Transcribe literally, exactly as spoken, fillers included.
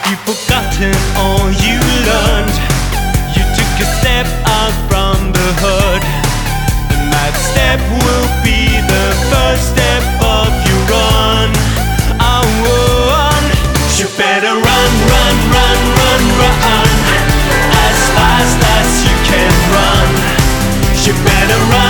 You've forgotten all you learned. You took a step out from the herd, and that step will be the first step of your run. Oh, run. You better run, run, run, run, run, as fast as you can run. You better run.